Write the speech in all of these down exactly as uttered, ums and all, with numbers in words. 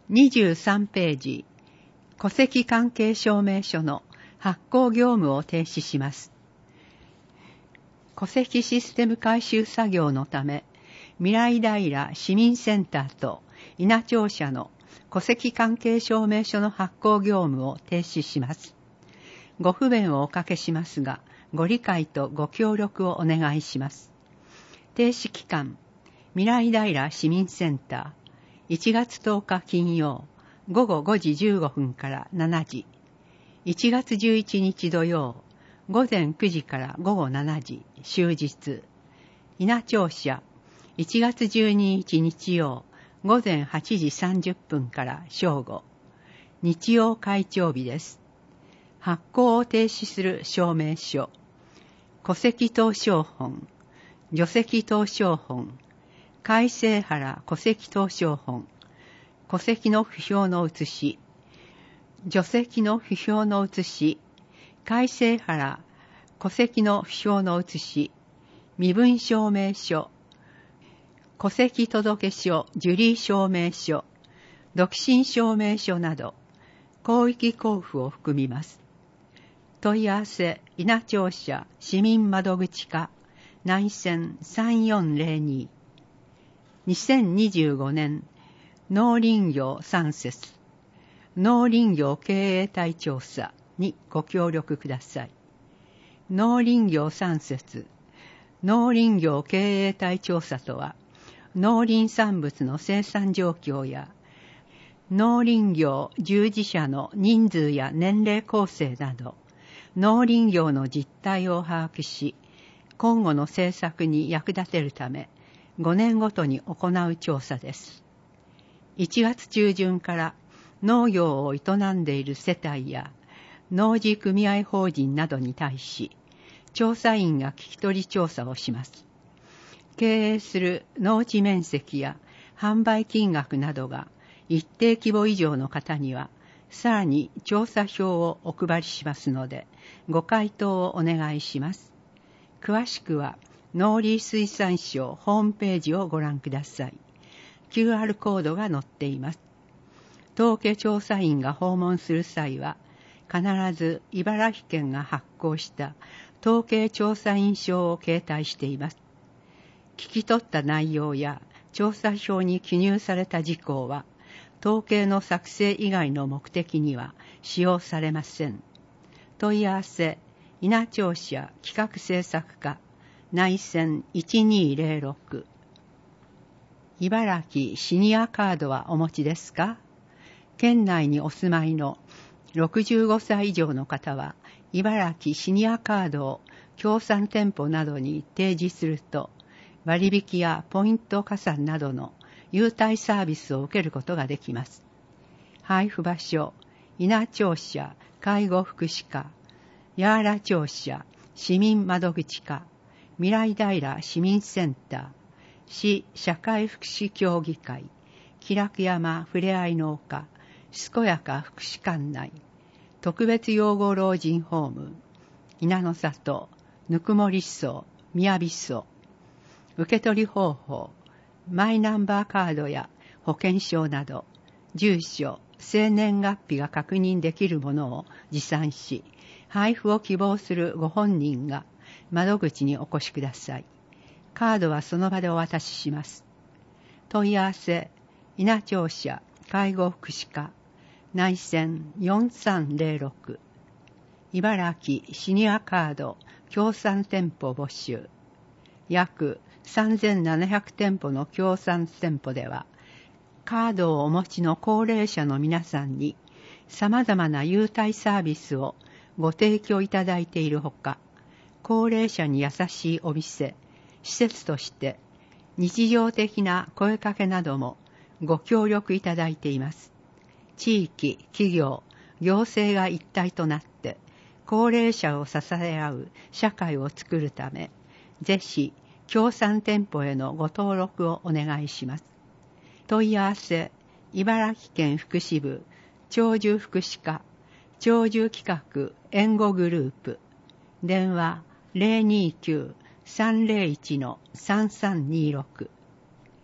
にじゅうさんページ、戸籍関係証明書の発行業務を停止します。戸籍システム改修作業のため、未来平市民センターと稲町社の戸籍関係証明書の発行業務を停止します。ご不便をおかけしますが、ご理解とご協力をお願いします。停止期間、未来平市民センター、いちがつとおか金曜、ごごごじじゅうごふんからしちじ、いちがつじゅういちにち土曜、ごぜんくじからごごしちじ、終日、稲町社、いちがつじゅうににち日曜、ごぜんはちじさんじゅっぷんから正午、日曜開帳日です。発行を停止する証明書、戸籍謄証本、除籍謄証本、改正原戸籍謄証本、戸籍の不評の写し、除籍の不評の写し、改正原戸籍の不評の写し、身分証明書、戸籍届書受理証明書、独身証明書など、広域交付を含みます。問い合わせ、稲町社市民窓口課、内線さんよんぜろに、にせんにじゅうごねん農林業さん節、農林業経営体調査にご協力ください。農林業さん節、農林業経営体調査とは、農林産物の生産状況や、農林業従事者の人数や年齢構成など、農林業の実態を把握し、今後の政策に役立てるため、ごねんごとに行う調査です。いちがつ中旬から農業を営んでいる世帯や農事組合法人などに対し、調査員が聞き取り調査をします。経営する農地面積や販売金額などが一定規模以上の方には、さらに調査票をお配りしますので、ご回答をお願いします。詳しくは、農林水産省ホームページをご覧ください。キューアール コードが載っています。統計調査員が訪問する際は、必ず茨城県が発行した統計調査員証を携帯しています。聞き取った内容や調査票に記入された事項は、統計の作成以外の目的には使用されません。問い合わせ、稲町社企画制作課、内線いちにーぜろろく。茨城シニアカードはお持ちですか？県内にお住まいのろくじゅうごさい以上の方は、茨城シニアカードを協賛店舗などに提示すると、割引やポイント加算などの優待サービスを受けることができます。配布場所、稲町社介護福祉課、八原町社市民窓口課、未来平市民センター、市社会福祉協議会、喜楽山ふれあい農家、健やか福祉館内、特別養護老人ホーム、稲の里、ぬくもり荘、みやび荘。受取方法、マイナンバーカードや保険証など、住所、生年月日が確認できるものを持参し、配布を希望するご本人が窓口にお越しください。カードはその場でお渡しします。問い合わせ、稲町社介護福祉課、内線よんさんぜろろく。茨城シニアカード協賛店舗募集。約さんぜんななひゃくてんぽの協賛店舗では、カードをお持ちの高齢者の皆さんに様々な優待サービスをご提供いただいているほか、高齢者に優しいお店、施設として日常的な声かけなどもご協力いただいています。地域、企業、行政が一体となって高齢者を支え合う社会を作るため、ぜひ協賛店舗へのご登録をお願いします。問い合わせ、茨城県福祉部長寿福祉課長寿企画援護グループ、電話 ゼロにきゅう さんゼロいち さんさんにろく。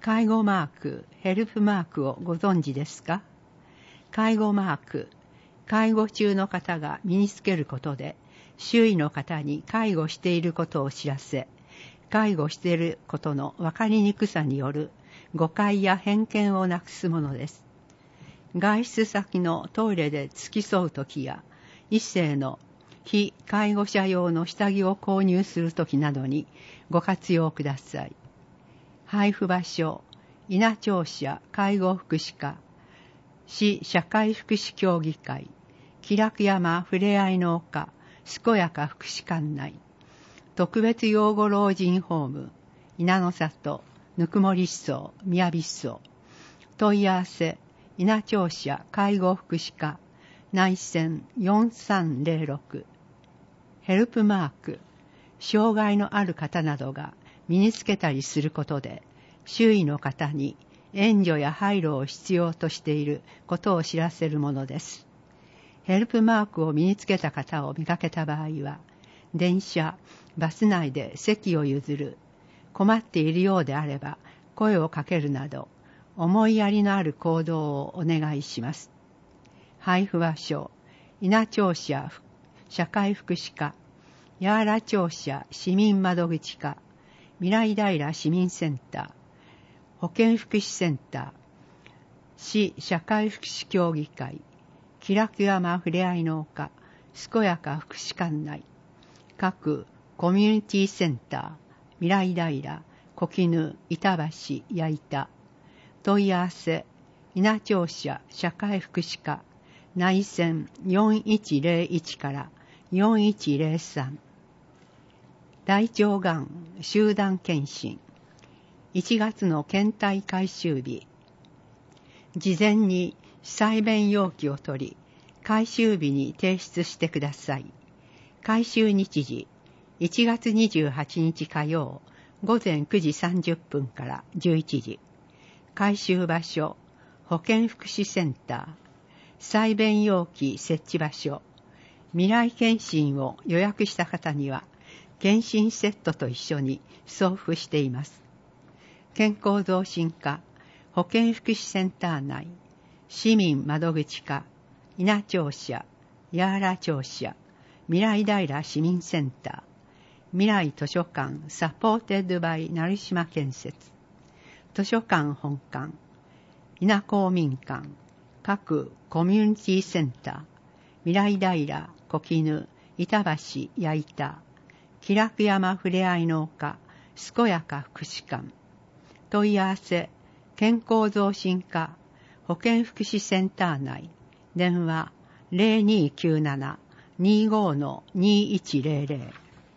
介護マーク、ヘルプマークをご存知ですか？介護マーク、介護中の方が身につけることで、周囲の方に介護していることを知らせ、介護していることの分かりにくさによる誤解や偏見をなくすものです。外出先のトイレで付き添うときや、一斉の非介護者用の下着を購入するときなどにご活用ください。配布場所、稲庁舎介護福祉課、市社会福祉協議会、気楽山ふれあいの丘、健やか福祉館内、特別養護老人ホーム、稲の里、ぬくもり思想、みやび思想、問い合わせ、稲庁舎介護福祉課、内線よんさんぜろろく、ヘルプマーク、障害のある方などが身につけたりすることで、周囲の方に援助や配慮を必要としていることを知らせるものです。ヘルプマークを身につけた方を見かけた場合は、電車、バス内で席を譲る、困っているようであれば声をかけるなど、思いやりのある行動をお願いします。配布場所、稲庁舎社会福祉課、八原庁舎市民窓口課、未来平市民センター、保健福祉センター、市社会福祉協議会、気楽山ふれあいの丘、健やか福祉館内、各コミュニティセンター、未来平、小絹、板橋、矢板、問い合わせ、稲庁舎社会福祉課、内線よんいちぜろいちからよんいちぜろさん。大腸がん集団検診、いちがつの検体回収日、事前に採便容器を取り、回収日に提出してください。回収日時、いちがつにじゅうはちにち火曜、午前くじさんじゅっぷんからじゅういちじ。回収場所、保健福祉センター、採便容器設置場所、未来検診を予約した方には、検診セットと一緒に送付しています。健康増進課、保健福祉センター内、市民窓口課、稲庁舎、八原庁舎、未来平市民センター、未来図書館サポーテッドバイ成島建設、図書館本館、稲公民館、各コミュニティセンター、未来平、小絹、板橋、矢板、気楽山ふれあいの丘、健やか福祉館、問い合わせ、健康増進課、保健福祉センター内、電話 ゼロにきゅうなな にご にいちゼロゼロ。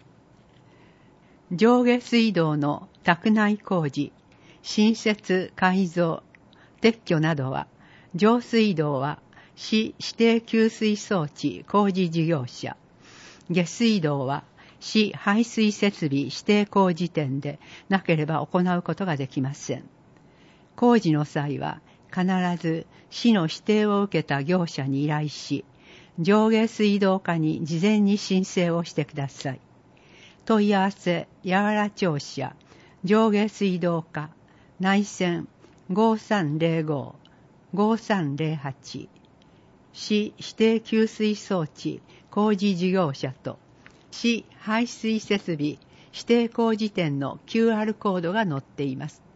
上下水道の宅内工事、新設改造、撤去などは、上水道は市指定給水装置工事事業者、下水道は市排水設備指定工事店でなければ行うことができません。工事の際は必ず市の指定を受けた業者に依頼し、上下水道課に事前に申請をしてください。問い合わせ、八原庁舎、上下水道課、内線ごさんぜろご、ごさんぜろはち、市指定給水装置工事事業者と市排水設備指定工事店の キューアール コードが載っています。